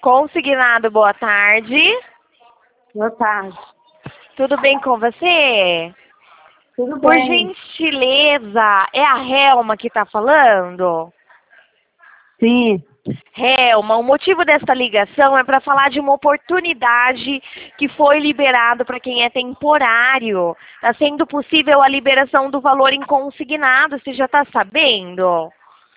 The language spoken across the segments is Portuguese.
Consignado, boa tarde. Boa tarde. Tudo bem com você? Tudo Por bem? gentileza, é a Helma que está falando? Sim. Helma, o motivo desta ligação é para falar de uma oportunidade que foi liberado para quem é temporário. Está sendo possível a liberação do valor em consignado, você já está sabendo?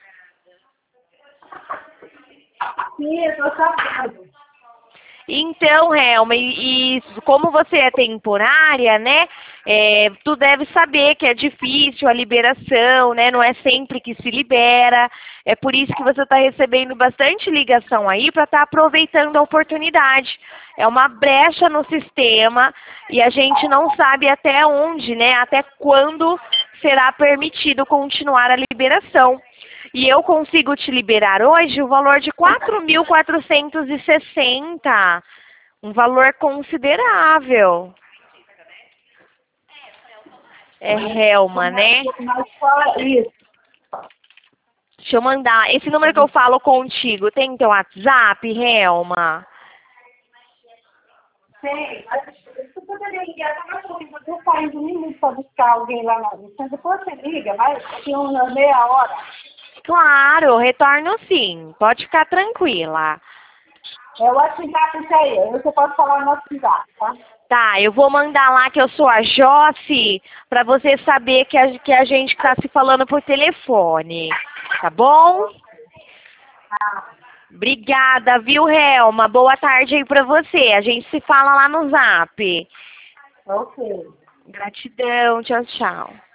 Sim, eu estou sabendo. Então, Helma, e como você é temporária, né, tu deve saber que é difícil a liberação, né, não é sempre que se libera, é por isso que você está recebendo bastante ligação aí para estar aproveitando a oportunidade. É uma brecha no sistema e a gente não sabe até onde, né, até quando será permitido continuar a liberação. E eu consigo te liberar hoje o valor de 4.460, um valor considerável. É Helma, né? Mas só isso. Deixa eu mandar. Esse número que eu falo contigo, tem teu WhatsApp, Helma? Sim. Você poderia ligar para mais pouquinho. Você saindo um minuto para buscar alguém lá na lista. Depois você liga, vai daqui uma meia hora. Claro, retorno sim. Pode ficar tranquila. É o WhatsApp isso aí. Você pode falar no WhatsApp, tá? Tá, eu vou mandar lá que eu sou a Josi, para você saber que a gente está se falando por telefone. Tá bom? Obrigada, viu, Helma? Boa tarde aí pra você. A gente se fala lá no Zap. Ok. Gratidão, tchau, tchau.